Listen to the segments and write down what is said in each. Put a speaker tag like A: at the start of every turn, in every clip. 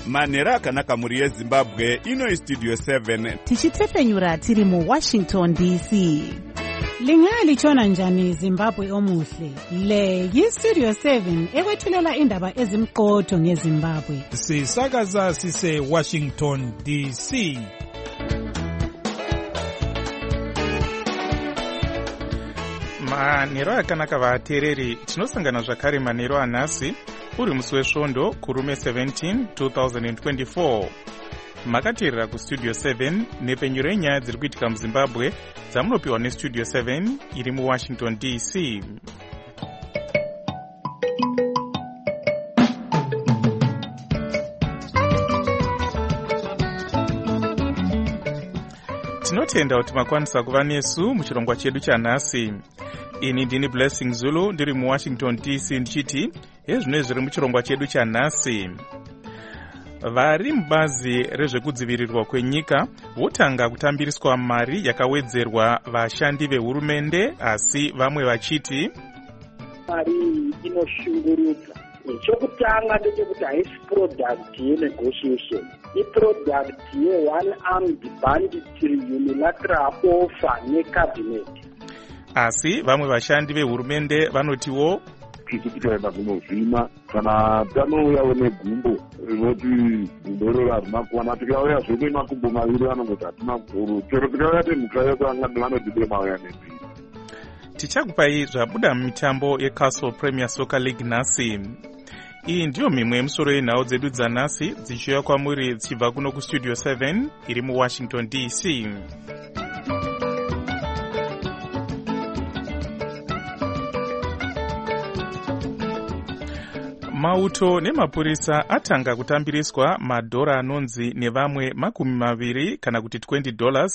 A: manhero akanaka mhuri yezimbabwe. Ino Studio 7
B: tichitefenyura tiri muWashington DC.
C: Lingalitshona njani Zimbabwe omuhle? Le yiStudio 7 ekwethulela indaba ezimqotho ngeZimbabwe.
D: Sisakaza sise Washington DC. Manhero akanaka vateereri, tinosangana zvakare manhero anhasi uri musi wesvondo kurume 17 2024. Makateerera kuStudio 7 nepenyuro yenyaya dziri kuitika muZimbabwe dzamunopiwa neStudio 7 iri muWashington DC. Tinotenda kuti makwanisa kuva nesu muchirongwa chedu chanhasi. Ini ndini Blessing Zulu ndiri muWashington DC ndichiti hezvino zviri muchirongwa chedu chanhasi. Vari mubazi rezvekudzivirirwa kwenyika votanga kutambiriswa mari yakawedzerwa vashandi vehurumende, asi vamwe vachiti
E: mari inoshungurudza. Chokutanga ndechekuti haisi product yenegotiation, iproduct ye-one-armed banditry unilateral offer necabinet.
D: Asi vamwe vashandi vehurumende vanotiwo
F: kuti tikaenda kunovhima kana tanouyawo negumbo rinoti gumbo iroro harina kuwana, tikauya zvene makumbo maviri vanongoti hatina guru, chero tikauya temhuka yedu vanoti demauya nebhiri.
D: Tichakupai zvabuda mumitambo yeCastle Premier Soccer League nhasi. Iyi ndiyo mimwe yemusoro yenhau dzedu dzanhasi dzichiuya kwamuri dzichibva kuno kuStudio 7 iri muWashington DC. Mauto nemapurisa atanga kutambiriswa madhora anonzi nevamwe $20 kana kuti $20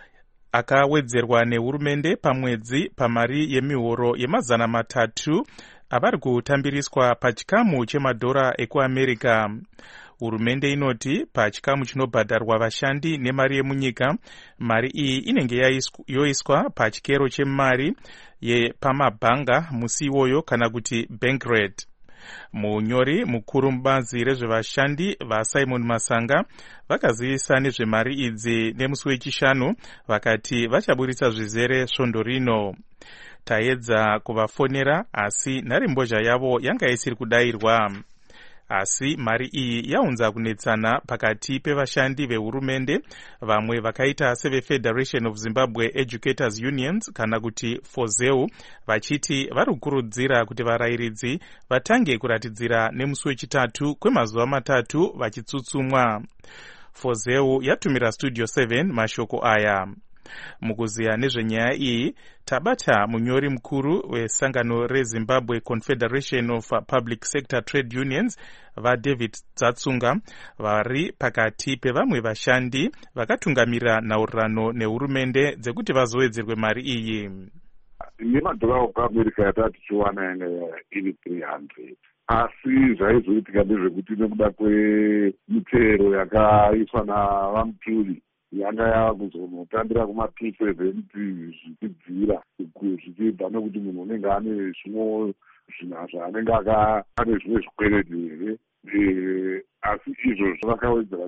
D: akawedzerwa nehurumende pamwedzi pamari yemihoro ye300 avari kutambiriswa pachikamu chemadhora ekuAmerica. Hurumende inoti pachikamu chinobhadharwa vashandi nemari yemunyika, mari iyi inenge yoiswa pachikero chemari yepamabhanga musi iwoyo kana kuti bank rate. Munyori mukuru mubazi rezvevashandi vaSimon Masanga vakazivisa nezvemari idzi nemusi wechishanu, vakati vachaburitsa zvizere svondo rino. Taedza kuvafonera asi nharembozha yavo yanga isiri kudayirwa. Asi mari iyi yaunza kunetsana pakati pevashandi vehurumende, vamwe vakaita seveFederation of Zimbabwe Educators Unions kana kuti FOZEU vachiti vari kukurudzira kuti varayiridzi vatange kuratidzira nemusi wechitatu kwemazuva 3 vachitsutsumwa. FOZEU yatumira Studio 7 mashoko aya. Mukuziya nezvenyaya iyi tabata munyori mukuru wesangano reZimbabwe Confederation of Public Sector Trade Unions vaDavid Dzatsunga vari pakati pevamwe vashandi vakatungamira nhaurirano nehurumende dzekuti vazowedzerwe mari iyi.
F: Yemadhora okuAmerica yatati tichiwana yanga iri 300, asi zvaizoitika ndezvekuti nekuda kwemitero yakaiswa navamuturi yanga yava kuzonotambira kuma270 zvichidzira zvichibva nekuti munhu unenge ane zvimwe zvinhu zvaanenge ane zvimwe zvikwereti here, asi izvozvo vakawedzera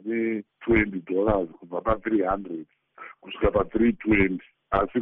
F: ne$20 kubva pa300 kusvika pa320, asi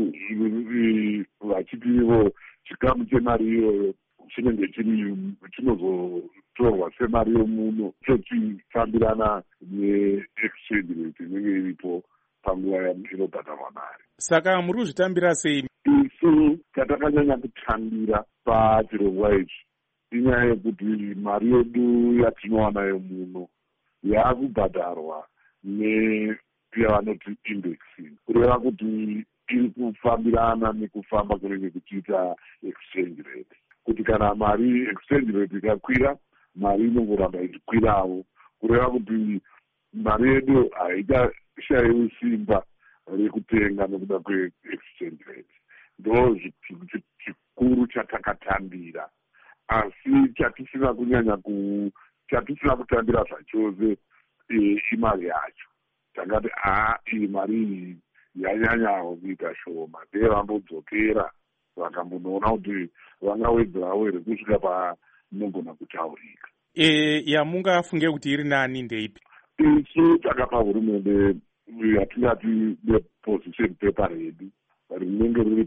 F: vachiti ivo chikamu chemari iyoyo chinenge chinozotorwa semari yomuno chotifambirana neexchange rate inenge iripo panguva inobhadharwa mari.
D: Saka muri kuzvitambira sei?
F: Isu tatakanyanya kutambira pachirongwa ichi inyaya yekuti mari yedu yatinowana yomuno yaakubhadharwa neyavanoti indexing, kureva kuti iri kufambirana nekufamba kunenge kuchiita exchange rate, kuti kana mari exchange rate ikakwira mari inongoramba ichikwirawo, kureva kuti mari yedu haitashaiwi simba rekutenga nekuda kweexchange rate. Ndo chikuru chatakatambira, asi chatisina kutambira zvachose imari yacho. Takati iyi mari iyi yanyanyawo kuita shoma, dei vambodzokera vakambonoona kuti vangawedzerawo here kusvika panogona kutaurika.
D: yamungafunge kuti iri nani ndeipi?
F: Isu takapa hurumende yatingati deposition paper redu rinenge riri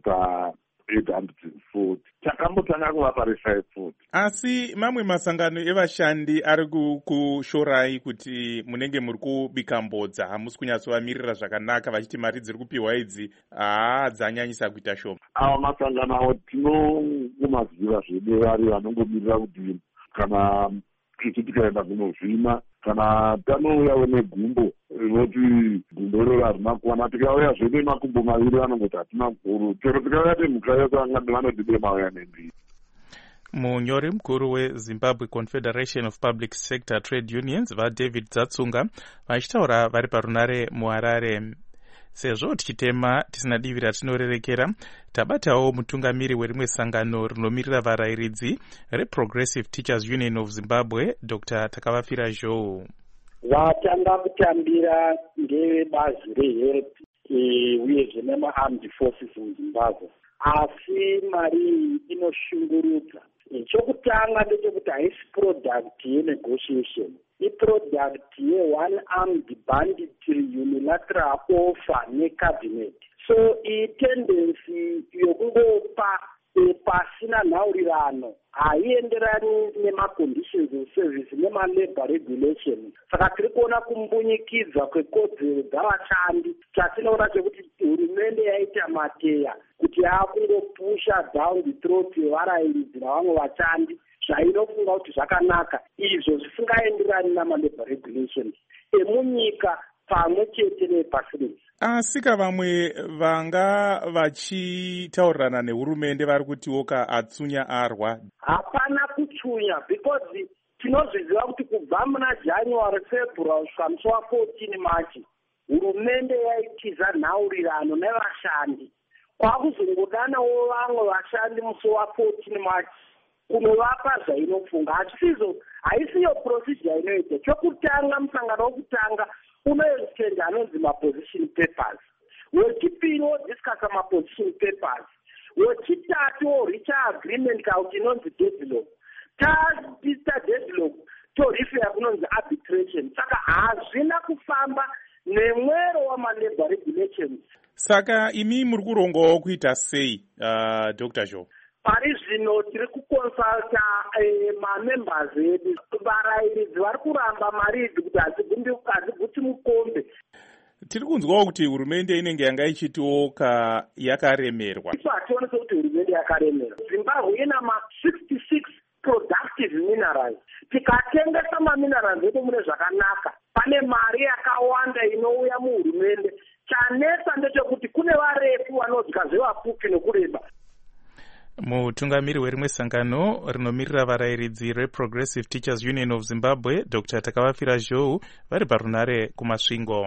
F: pa840 takambotanga kuvapa re540.
D: Asi mamwe masangano evashandi ari kushorai kuti munenge muri kubika mbodza, hamusi kunyatsovamirira zvakanaka, vachiti mari dziri kupiwa idzi dzanyanyisa kuita shoma.
F: Ava masangano avo tinongomaziva zvedu vari vanongomirira kuti kana isu tikaenda kunovhima kana tanouyawo negumbo rinoti gumbo iroro harina kuwana, tikauya zvene makumbo maviri vanongoti hatina guru, chero tikauya temhuka yose vanoti mauya nembiri.
D: Munyori mukuru weZimbabwe Confederation of Public Sector Trade Unions vaDavid Zatsunga vachitaura vari parunare muHarare. Sezvo tichitema tisina divi ratinorerekera, tabatawo mutungamiri werimwe sangano rinomirira varayiridzi reProgressive Teachers Union of Zimbabwe, Dr. Takavafira Zhou.
E: Vatanga kutambira ngevebazi reHELP uyezve nemaarmed forces muZimbabwe, asi mari inoshungurudza. Chokutanga ndechekuti haisi product yenegotiation, iproduct ye-one armed banditry unilateral offer necabinet. So itendency yokungopa pasina nhaurirano haienderani nemaconditions of service nemalabor regulation. Saka tiri kuona kumbunyikidza kwekodzero dzavashandi. Chatinoona chekuti hurumende yaita mateya kuti yakungopusha down the throat yevarayiridzi navamwe vashandi zvainofunga kuti zvakanaka, izvo zvisingaenderani namalabor regulations emunyika pamwe chete nepasi rese.
D: Asika vamwe vanga vachitaurirana nehurumende vari kutiwoka atsunya arwa.
E: Hapana kutsunya, because tinozviziva kuti kubva muna January, February kusvika musi wa14 Machi hurumende yaitiza nhaurirano nevashandi. Kwakuzongodanawo vamwe vashandi musi wa14 Machi kunovapa zvainofunga. Haisiyo procedure inoita. Chokutanga, musangano wokutanga unoextenda anonzi maposition papers. Wechipiri wodiscasa maposition papers. Wechitatu woricha agreement kauti inonzi deadlock. Tadisa deadlock torifera kunonzi arbitration. Saka hazvina kufamba nemwero wamalabor regulations.
D: Saka imi muri kurongawo kuita sei, Dr. Zhou?
E: Pari zvino tiri kukonsulta mamembers edu. Varayiridzi vari kuramba mari idzi kuti hadziguti mukombe.
D: Tiri kunzwawo kuti hurumende inenge yanga ichitioka yakaremerwa.
E: Isu hationese kuti hurumende yakaremerwa. Zimbabwe ina ma66 productive minerals. Tikatengesa maminerals edu mune zvakanaka, pane mari yakawanda inouya muhurumende. Chanesa ndechekuti kune varefu vanodya zvevafupi nokureba.
D: Mutungamiri werimwe sangano rinomirira varayiridzi reProgressive Teachers Union of Zimbabwe, Dr. Takavafira Zhou, vari parunare kumasvingo.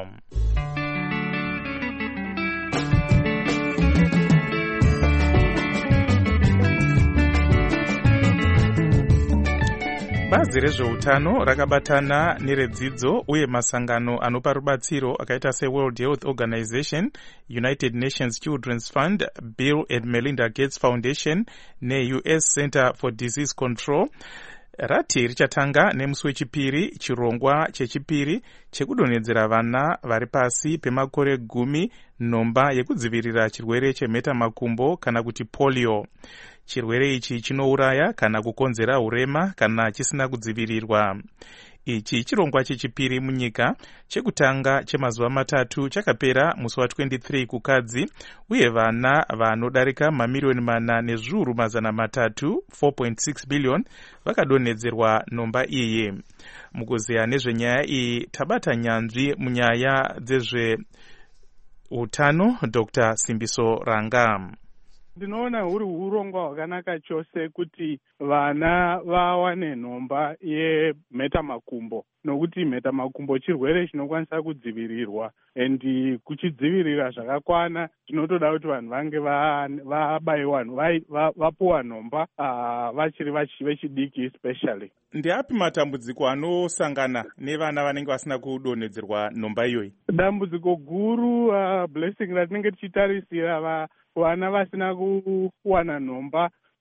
D: Bazi rezveutano rakabatana neredzidzo uye masangano anopa rubatsiro akaita seWorld Health Organization, United Nations Children's Fund, Bill and Melinda Gates Foundation neUS Center for Disease Control rati richatanga nemusi wechipiri chirongwa chechipiri chekudonhedzera vana vari pasi pemakore 10 nhomba yekudzivirira chirwere chemhetamakumbo kana kuti polio. Chirwere ichi chinouraya kana kukonzera urema kana chisina kudzivirirwa. Ichi chirongwa chechipiri munyika, chekutanga chemazuva matatu chakapera musi wa23 kukadzi, uye vana vanodarika mamiliyoni 4,300,000 4.6 billion vakadonhedzerwa nhomba iyi. Mukuziya nezvenyaya iyi tabata nyanzvi munyaya dzezveutano Dr. Simbiso Ranga.
G: Ndinoona huri urongwa hwakanaka chose kuti vana vawane nhomba yemhetamakumbo, nokuti mhetamakumbo chirwere chinokwanisa kudzivirirwa, endi kuchidzivirira zvakakwana tinotoda kuti vanhu vange vabayiwa, vapuwa nhomba vachiri vechidiki especially.
D: Ndeapi matambudziko anosangana nevana vanenge vasina kudonhedzerwa nhomba iyoyi?
G: Dambudziko guru blessing ratinenge tichitarisira vana vasina kuwana nhomba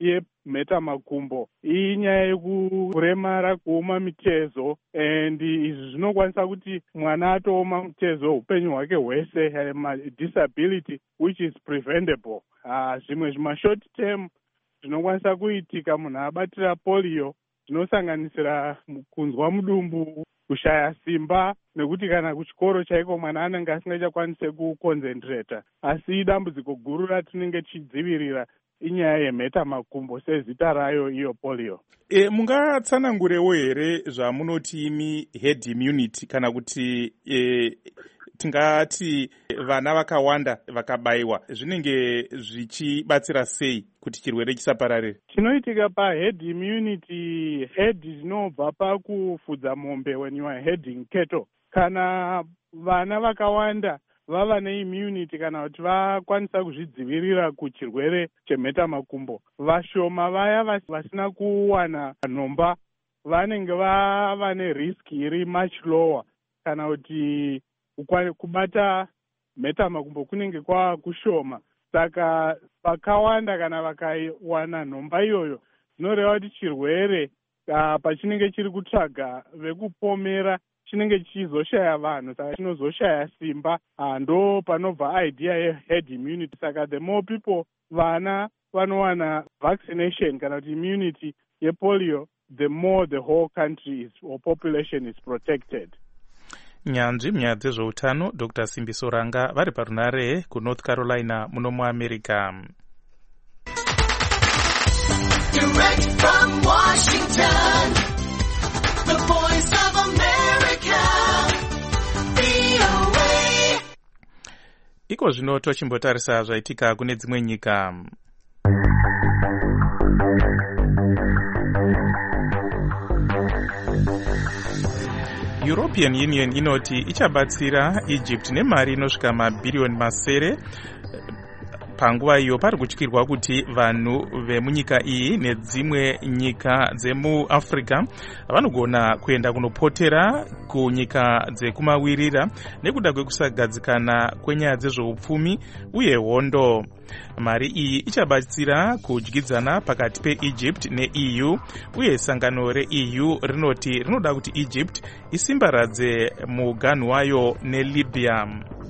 G: yemhetamakumbo inyaya yekuremara kuoma mitezo, and izvi zvinokwanisa kuti mwana atooma mutezo upenyu hwake hwese, disability which is preventable. Zvimwe zvimashort term zvinokwanisa kuitika munhu abatira polio zvinosanganisira kunzwa mudumbu, kushaya simba, nekuti kana kuchikoro chaiko mwana anenge asingachakwanise kuconcentrata. Asi dambudziko guru ratinenge tichidzivirira inyaya yemhetamakumbo sezita rayo iyo polio.
D: Mungatsanangurewo here zvamunoti imi herd immunity, kana kuti tingati vana vakawanda vakabayiwa zvinenge zvichibatsira sei kuti chirwere chisapararire?
G: Chinoitika paherd immunity, herd zvinobva pakufudza mombe when you are herding cattle. Kana vana vakawanda vava neimmunity kana kuti vakwanisa kuzvidzivirira kuchirwere chemhetamakumbo, vashoma vaya vasina kuwana nhomba vanenge vava nerisk iri much lower, kana kuti kubata mhetamakumbo kunenge kwava kushoma. Saka vakawanda kana vakawana nhomba iyoyo zvinoreva kuti chirwere pachinenge chiri kutsvaga vekupomera chinenge chichizoshaya vanhu, saka chinozoshaya simba. Ndo panobva idea yeherd immunity. Saka the more people vana vanowana vaccination kana kuti immunity yepolio, the more the whole country or population is protected.
D: Nyanzvi munyaya dzezveutano Dr. Simbiso Ranga vari parunare kuNorth Carolina muno muAmerica.
H: Direct from Washington, the voice of America, VOA.
D: Iko zvino tochimbotarisa zvaitika kune dzimwe nyika. European Union inoti ichabatsira Egypt nemari inosvika mabhiriyoni masere panguva iyo pari kutyirwa kuti vanhu vemunyika iyi nedzimwe nyika dzemuAfrica vanogona kuenda kunopotera kunyika dzekumawirira nekuda kwekusagadzikana kwenyaya dzezveupfumi uye hondo. Mari iyi ichabatsira kudyidzana pakati peEgypt neEU, uye sangano reEU rinoti rinoda kuti Egypt isimbaradze muganhu wayo neLibya.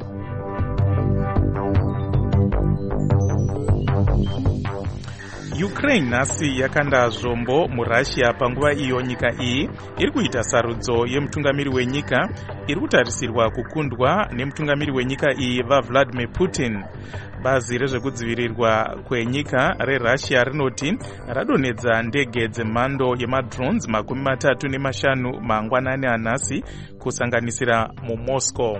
D: Ukraine nhasi yakanda zvombo muRussia panguva iyo nyika iyi iri kuita sarudzo yemutungamiri wenyika iri kutarisirwa kukundwa nemutungamiri wenyika iyi vaVladimir Putin. Bazi rezvekudzivirirwa kwenyika reRussia rinoti radonedza ndege dzemhando yemadrones 35 mangwanani anhasi kusanganisira muMoscow.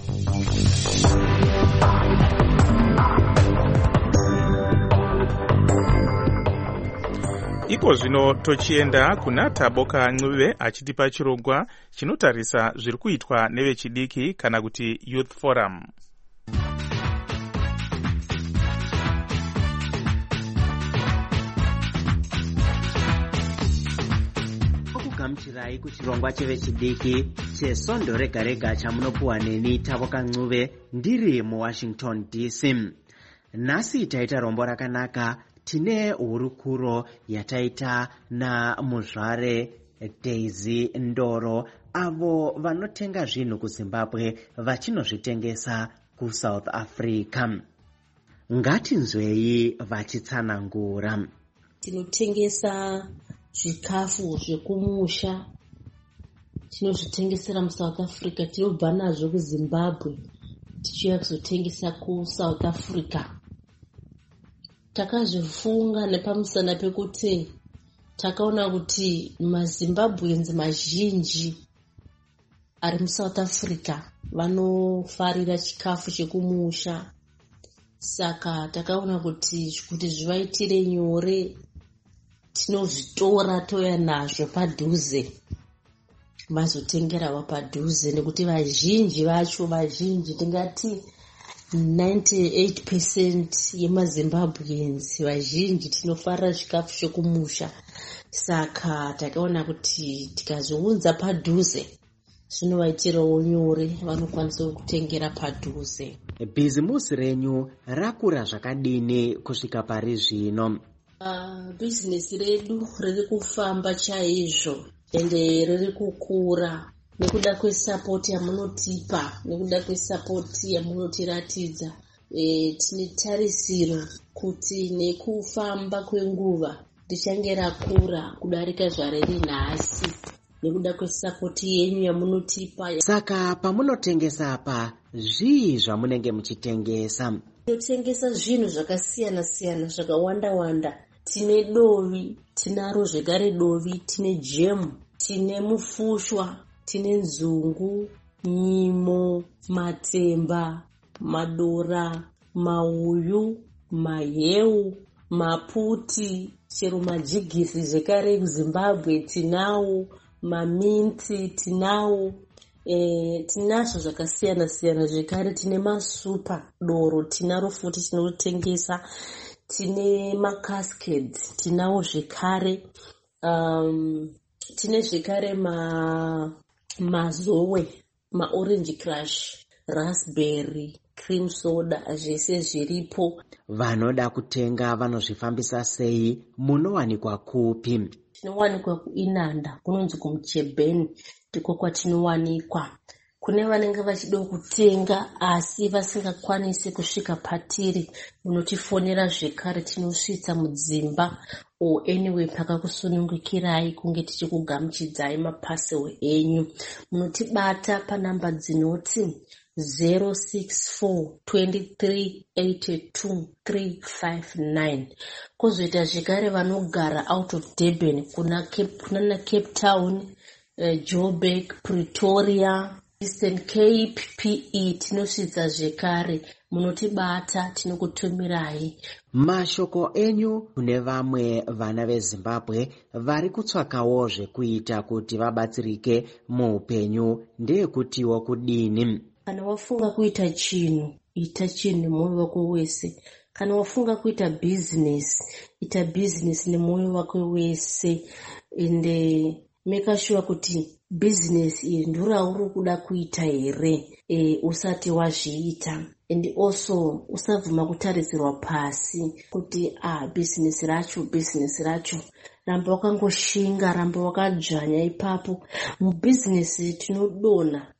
D: Iko zvino tochienda kuna Taboka Ncube achitipa chirongwa chinotarisa zviri kuitwa nevechidiki kana kuti Youth Forum.
I: Okugamuchirai kuchirongwa chevechidiki chesondo rega rega chamunopuwa neni Taboka Ncube ndiri muWashington DC. Nhasi taita rombo rakanaka. Tine hurukuro yataita namuzvare Daisy Ndoro avo vanotenga zvinhu kuZimbabwe vachinozvitengesa kuSouth Africa. Ngatinzwei vachitsanangura.
J: Tinotengesa zvikafu zvekumusha, tinozvitengesera muSouth Africa, tinobva nazvo kuZimbabwe tichiuya kuzotengesa kuSouth Africa. Takazvifunga nepamusana pekuti takaona kuti maZimbabweans mazhinji ari muSouth Africa vanofarira chikafu chekumusha. Saka takaona kuti zvivaitire nyore tinozvitora toya nazvo padhuze vazotengerawo padhuze, nekuti vazhinji tingati 98% yemaZimbabweans vazhinji tinofarira chikafu chekumusha. Saka takaona kuti tikazounza padhuze zvinovaitirawo nyore, vanokwanisa kutengera padhuze.
I: Bhizimusi renyu rakura zvakadini kusvika pari zvino?
J: Bhizinesi redu riri kufamba chaizvo ende riri kukura nekuda kwesapoti yamunotipa, nekuda kwesapoti yamunotiratidza. Tine tarisiro kuti nekufamba kwenguva richange rakura kudarika zvariri nhasi nekuda kwesapoti yenyu yamunotipa.
I: Saka pamunotengesa apa, zvii zvamunenge muchitengesa?
J: Tinotengesa zvinhu zvakasiyana-siyana zvakawanda-wanda. Tine dovi, tinaro zvekare dovi, tine jemu, tine mufushwa, tine nzungu, nyimo, matemba, madora, mauyu, maheu, maputi, chero majigisi zvekare kuZimbabwe tinawo, maminti tinawo. Tinazvo zvakasiyana-siyana zvekare. Tine masupa doro tinaro futi tinotengesa. Tine makaskets tinawo zvekare. Tine zvekare mazowe, maorange crush, raspberry, cream soda, zvese zviripo.
I: Vanoda kutenga vanozvifambisa sei? Munowanikwa kupi?
J: Tinowanikwa kuInanda, kunonzi kuMuchebeni, ndiko kwatinowanikwa. Kune vanenge vachida kutenga asi vasingakwanisi kusvika patiri, munotifonera zvekare, tinosvitsa mudzimba anyway pakakusunungukirai kunge tichikugamuchidzai mapasel enyu. Munotibata panhamba dzinoti 064-2382-359. Kozoita zvekare vanogara out of Durban, kuna Cape Town, Joburg, Pretoria, Eastern Cape, PE, tinosvitsa zvekare. Munotibata, tinokutumirai.
I: Mashoko enyu kune vamwe vana veZimbabwe vari kutsvakawo zvekuita kuti vabatsirike muupenyu ndeyekutiwo kudini?
J: Kana wafunga kuita chinhu, ita chinhu nemwoyo wako wese. Kana wafunga kuita business, ita business nemwoyo wako wese. Ende make sure kuti business iyi ndurauri kuda kuita here usati wazviita. And also usavhuma kutarisirwa pasi kuti business racho. Ramba wakangoshinga, ramba wakadzvanya ipapo. Mubusiness tinodonha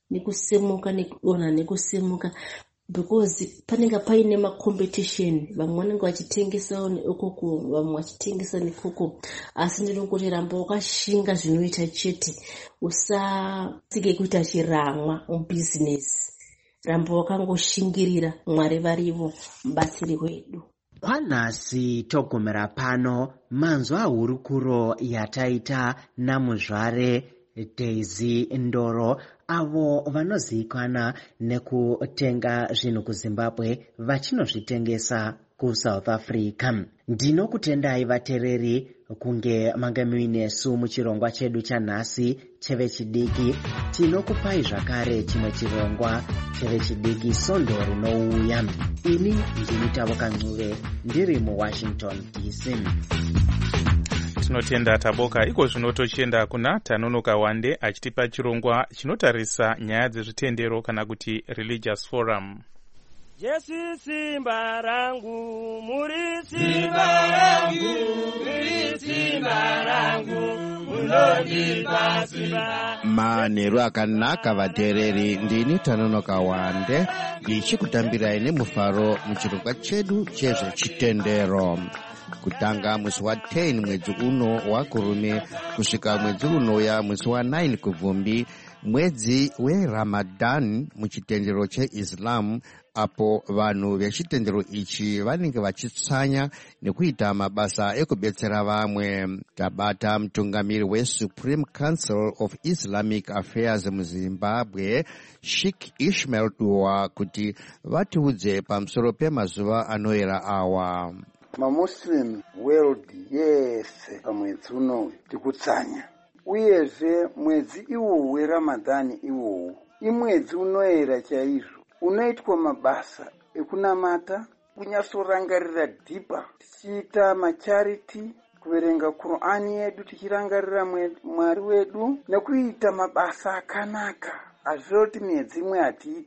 J: nekusimuka because panenge paine macompetition. Vamwe vanenge vachitengesa nekoko, vamwe vachitengesa nekoko. Asi ndinokuti ramba wakashinga zvinoita chete. Usasike kuita chiramwa mubusiness. Ramba wakangoshingirira, Mwari varivo, mubatsiri wedu.
I: Panhasi togumira pano manzwa hurukuro yataita namuzvare Daisy Ndoro, avo vanozivikanwa nekutenga zvinhu kuZimbabwe vachinozvitengesa kuSouth Africa. Ndinokutendai vateereri kunge manga muinesu muchirongwa chedu chanhasi chevechidiki. Tinokupai zvakare chimwe chirongwa chevechidiki Sondo rinouya. Ini ndini Taboka Ncube, ndiri muWashington DC.
D: Tinotenda Taboka. Iko zvino tochienda kuna Tanonoka Wande achitipa chirongwa chinotarisa nyaya dzezvitendero kana kuti Religious Forum.
K: Jesu simba rangu, muri simba rangu, muri simba rangu, munondipa simba.
L: Manheru akanaka vateereri, ndini Tanonoka Wande ndichikutambirai nemufaro muchirongwa chedu chezvechitendero. Kutanga mwezi wa 10 mwedzi uno wakurume kusvika mwedzi unouya mwezi wa 9 kubvumbi, mwedzi weRamadan muchitendero cheIslam, apo vanhu vechitendero ichi vanenge vachitsanya nekuita mabasa ekubetsera vamwe. Tabata mutungamiri weSupreme Council of Islamic Affairs muZimbabwe, Sheikh Ishmael Dua, kuti vatiudze pamusoro pemazuva anoera awa.
M: MaMuslim world yese pamwedzi unowu tikutsanya, uyezve mwedzi iwowu weRamadhani iwowu imwedzi unoera chaizvo, unoitwa mabasa ekunamata, kunyatsorangarira dhipa, tichiita macharity, kuverenga Qur'ani yedu tichirangarira Mwari wedu, nekuita mabasa akanaka. Azvoti mwedzi imwe hatiite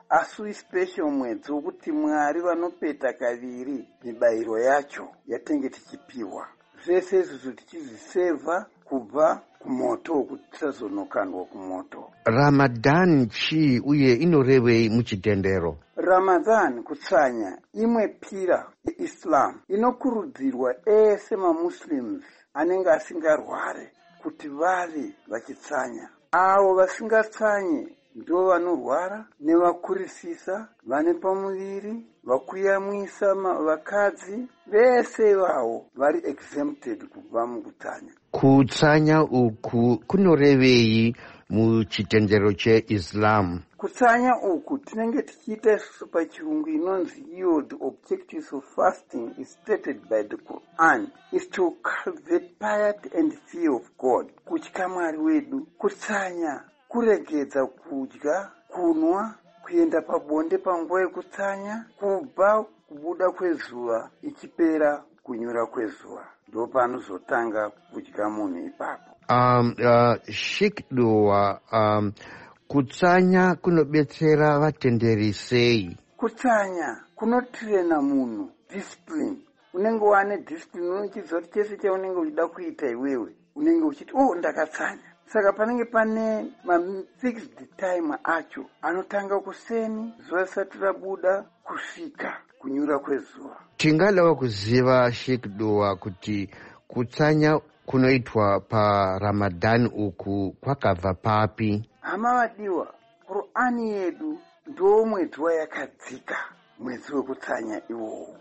M: asi special mwedzi wokuti Mwari vanopeta kaviri mibayiro yacho yatenge tichipiwa. Zvese izvi tichizvisevha kubva kumoto wokuti tisazonokandwa kumoto.
L: Ramadan chi uye inorevei muchitendero?
M: Ramadan kutsanya imwe pira yeIslam inokurudzirwa ese maMuslims anenge asingarware kuti vave vachitsanya. Avo vasingatsanye ndo vanorwara nevakurisisa, vane pamuviri, vakuyamwisa vakadzi, vese ivavo vari exempted kubva mukutsanya.
L: Kutsanya uku kunorevei muchitendero cheIslam?
M: Kutsanya uku tinenge tichiita isusu pachirungu inonzi iyo the objectives of fasting is stated by the Quran is to cultivate piety and fear of God. Kutya Mwari wedu. Kutsanya kuregedza kudya, kunwa, kuenda pabonde panguva yekutsanya, kubva kubuda kwezuva ichipera kunyura kwezuva. Ndo panozotanga kudya munhu ipapo.
L: Sheikh Dua, kutsanya kunobetsera vatenderi sei?
M: Kutsanya kunotirena munhu discipline. Unenge wane discipline, unochiziva kuti chese chaunenge uchida kuita iwewe unenge uchiti ndakatsanya. Saka panenge pane fixed time acho anotanga kuseni, zuva risati rabuda kusvika kunyura kwezuva.
L: Tingadawo kuziva Sheikh Dua kuti kutsanya kunoitwa paRamadan uku kwakabva papi?
M: Hama vadiwa, Qur'ani yedu ndo mwedzi wayakadzika, mwedzi wekutsanya iwowo.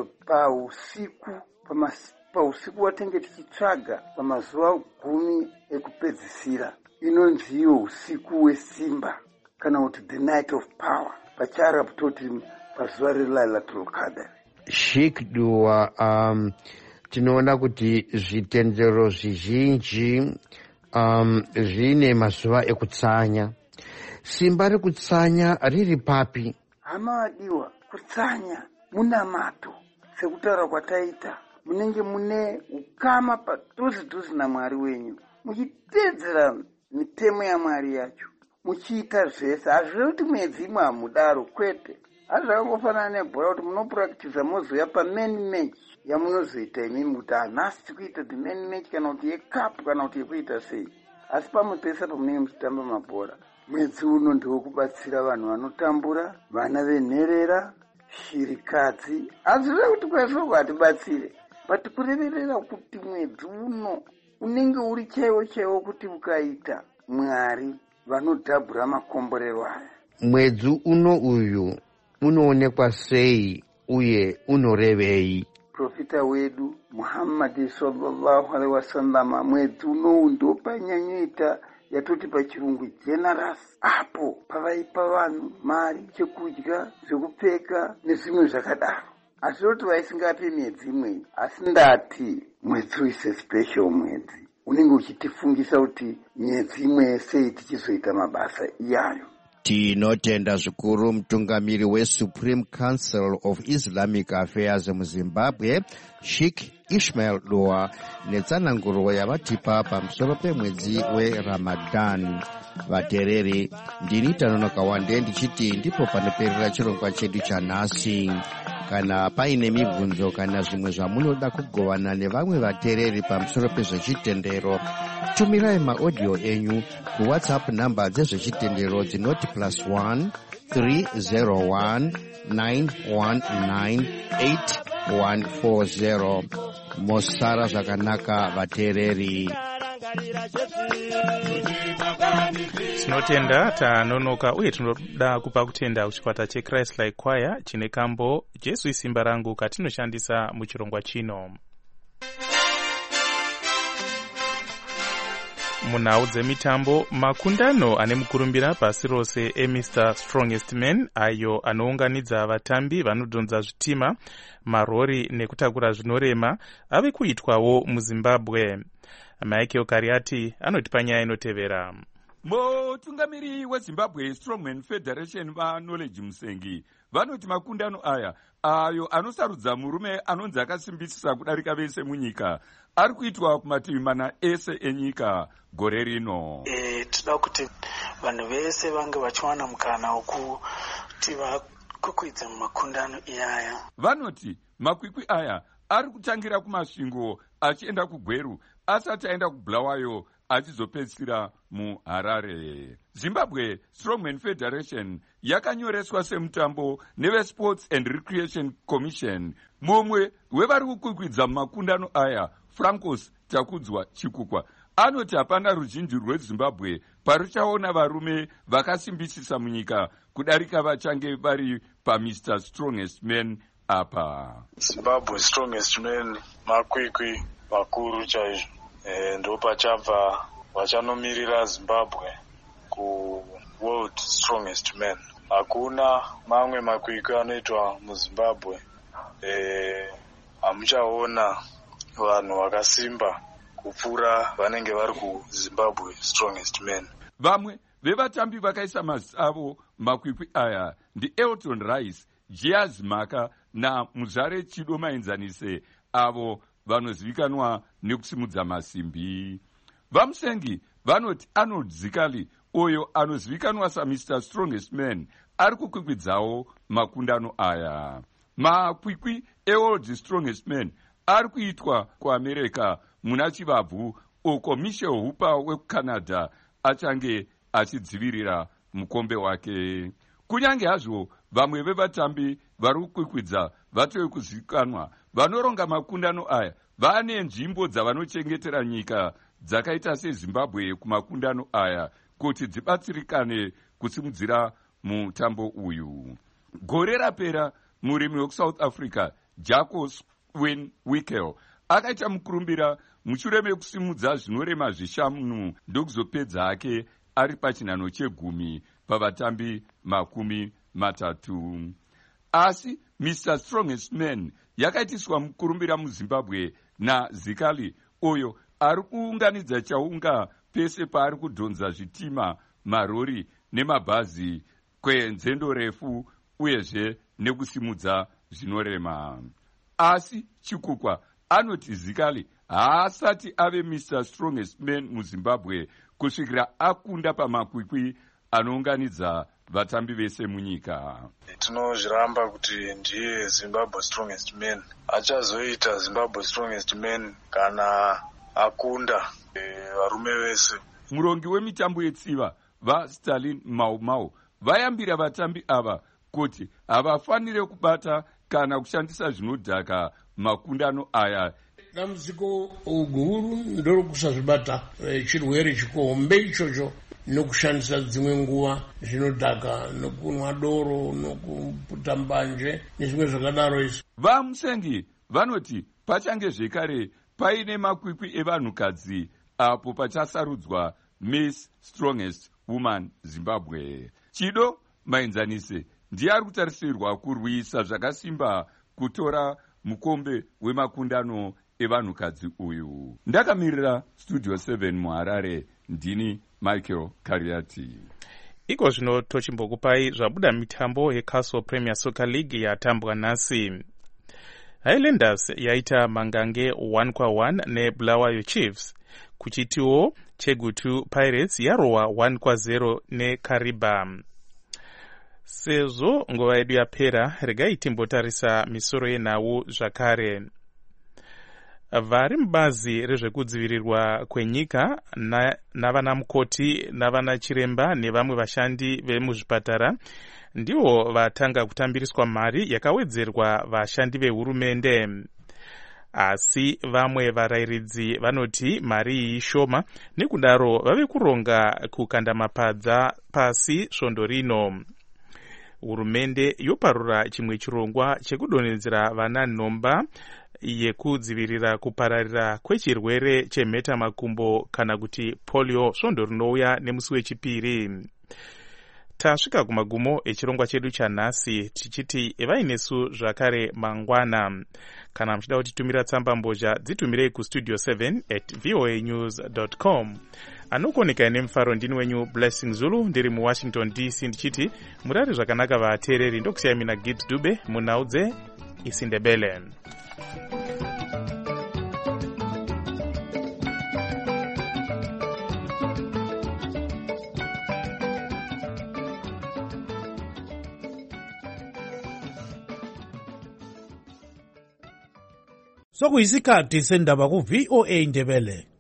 M: Pausiku watenge tichitsvaga pamazuva 10 ekupedzisira, inonziyo usiku wesimba kana kuti the night of power, pacharabu toti pazuva reLailatul Qadr.
L: Sheikh Dua, tinoona kuti zvitendero zvizhinji zvine mazuva ekutsanya. Simba rekutsanya riri papi?
M: Hama vadiwa, kutsanya munamato sekutaura kwataita, munenge mune ukama padhuzi naMwari wenyu, muchiteedzera mitemo yaMwari yacho, muchiita zvese. Hazvive kuti mwedzi imwe hamudaro, kwete. Hazvakangofanana nebhora kuti munopurakitiza mozoya pamain match yamunozoita imimi kuti nhasi tikuita the main match kana kuti yekapu kana kuti yekuita sei. Asi pamwe pese pamunenge muchitamba mabhora, mwedzi uno ndewekubatsira vanhu vanotambura, vana venherera, shirikadzi. Hazvive kuti kwaizvoko hatibatsire, but kureverera kuti mwedzi uno unenge uri chaiwo kuti ukaita Mwari vanodhabhura makomborero aya.
L: Mwedzi uno uyu unoonekwa sei uye unorevei?
M: Profita wedu Muhammad sallallahu alaihi wasallam, mwedzi unowu ndo panyanyoita yatoti pachirungu generous, apo pavaipa vanhu mari, chekudya, zvekupfeka nezvimwe zvakadaro. Asi kuti vaisingapi mwedzi imwe, asi ndati mwedzi uise special mwedzi. Unenge uchitifungisa kuti mwedzi imwe sei tichizoita mabasa iyayo.
L: Tinotenda zvikuru mutungamiri weSupreme Council of Islamic Affairs muZimbabwe, Sheikh Ishmael Dua, netsananguro yavatipa pamusoro pemwedzi weRamadan. Vatereri, ndini Tanonoka Wande ndichiti ndipo panoperera chirongwa chedu chanhasi. Kana paine mibvunzo kana zvimwe zvamunoda kugovana nevamwe vatereri pamusoro pezvechitendero, tumirai maaudio enyu kuWhatsApp namba dzezvechitendero dzinoti +1 301 919 8140. Mosara zvakanaka vatereri.
D: Tinotenda Tanonoka uye tinoda kupa kutenda kuchikwata cheChrist Like Choir chine kambo Jesu isimba rangu katinoshandisa muchirongwa chino. Munhau dzemitambo, makundano ane mukurumbira pasi rose eMr Strongest Man, ayo anounganidza vatambi vanodhonza zvitima, marori nekutakura zvinorema, ave kuitwawo muZimbabwe. Michael Kariati anotipa nyaya inotevera.
N: Mutungamiri weZimbabwe Strongman Federation vaKnowledge Musengi vanoti makundano aya ayo anosarudza murume anonzi akasimbisisa kudarika vese munyika ari kuitwa kumativi mana ese enyika gore rino.
O: Tinoda kuti vanhu vese vange vachiwana mukana kuti vakukwidza mumakundano iyaya.
N: Vanoti makwikwi aya ari kutangira kumasvingo achienda kugweru asati aenda kubulawayo achizopedzisira muHarare. Zimbabwe Strongman Federation yakanyoreswa semutambo neveSports and Recreation Commission. Mumwe wevari kukwikwidza mumakundano aya, Francos Takudzwa Chikukwa, anoti hapana ruzhinji rweZimbabwe paruchaona varume vakasimbisisa munyika kudarika vachange vari paMr. Strongest Man apa.
P: Zimbabwe Strongest Man makwikwi makuru chaizvo. Ndo pachabva vachanomiririra Zimbabwe ku World Strongest Man. Hakuna mamwe makwikwi anoitwa muZimbabwe. Hamuchaona vanhu vakasimba kupfuura vanenge vari kuZimbabwe Strongest Man.
N: Vamwe vevatambi vakaisa mazita avo makwikwi aya ndi Elton Rice, Jazz Maka naMuzare Chido Maenzanise, avo vanozivikanwa nekusimudza masimbi. Vamusengi vanoti Arnold Zikali, oyo anozivikanwa saMr. Strongest Man, ari kukwikwidzawo makundano aya. Makwikwi eWorld Strongest Man ari kuitwa kuAmerica muna chivabvu, uko Michelle Hooper wekuCanada achange achidzivirira mukombe wake. Kunyange hazvo vamwe vevatambi vari kukwikwidza vatove kuzivikanwa, vanoronga makundano aya vane nzvimbo dzavanochengetera nyika dzakaita seZimbabwe kumakundano aya kuti dzibatsirikane kusimudzira mutambo uyu. Gore rapera murimi wekuSouth Africa Jacques Wayne Wickel akaita mukurumbira mushure mekusimudza zvinorema zvishanu ndokuzopedza hake ari pachinhano chegumi pavatambi 30. Asi Mr. Strongest Man yakaitiswa mukurumbira muZimbabwe naZikali, oyo ari kuunganidza chaunga pese paari kudhonza zvitima, marori nemabhazi kwenzendo refu uyezve nekusimudza zvinorema. Asi Chikukwa anoti Zikali haasati ave Mr. Strongest Man muZimbabwe kusvikira akunda pamakwikwi anounganidza vatambi vese munyika.
P: Tinozviramba kuti ndiye Zimbabwe Strongest Man. Achazoita Zimbabwe Strongest Man kana akunda varume vese.
N: Murongi wemitambo yetsiva vaStalin Mau vayambira vatambi ava kuti havafanire kubata kana kushandisa zvinodhaka makundano aya.
Q: Dambudziko guru ndokusazvibata chirwere chikombe ichocho nokushandisa dzimwe nguva zvinodhaka nokunwa doro nokuputa mbanje nezvimwe zvakadaro izvo.
N: Vamusengi vanoti pachange zvekare paine makwikwi evanhukadzi apo pachasarudzwa Miss Strongest Woman Zimbabwe. Chido Maenzanise ndiye ari kutarisirwa kurwisa zvakasimba kutora mukombe wemakundano evanhukadzi uyu. Ndakamirira Studio 7 muHarare, ndini Michael Kariati.
D: Iko zvino tochimbokupai zvabuda mitambo yeCastle Premier Soccer League yatambwa nhasi. Highlanders yaita mangange 1-1 neBulawayo Chiefs. Kuchitiwo Chegutu Pirates yarowa 1-0 neKariba. Sezvo nguva yedu yapera, regai timbotarisa misoro yenhau zvakare. Vari mubazi rezvekudzivirirwa kwenyika navanamukoti navanachiremba nevamwe vashandi vemuzvipatara ndivo vatanga kutambiriswa mari yakawedzerwa vashandi vehurumende. Asi vamwe varayiridzi vanoti mari iyi shoma, nekudaro vave kuronga kukanda mapadza pasi svondo rino. Hurumende yoparura chimwe chirongwa chekudonhedzera vana nhomba yekudzivirira kupararira kwechirwere chemhetamakumbo kana kuti polio svondo rinouya nemusi wechipiri. Tasvika kumagumo echirongwa chedu chanhasi tichiti evainesu zvakare mangwana. Kana muchida kutitumira tsamba mbozha dzitumirei kustudio 7@voanews.com. Anokoneka nemufaro ndini wenyu Blessing Zulu ndiri muWashington DC ndichiti murari zvakanaka vateereri. Ndokusiyai mina Gibbs Dube munhau dzeIsindebele.
R: sokuyisikhathi sendaba ku-VOA Ndebele.